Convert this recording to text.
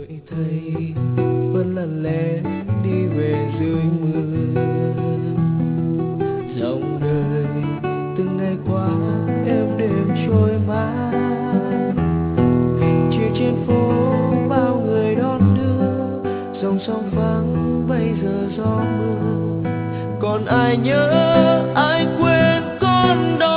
thấy vẫn lặng lẽ đi về dưới mưa. Dòng đời từng ngày qua êm đềm trôi mãi, chiều trên phố bao người đón đưa, dòng sông vắng bây giờ gió mưa. Còn ai nhớ ai quên con đâu.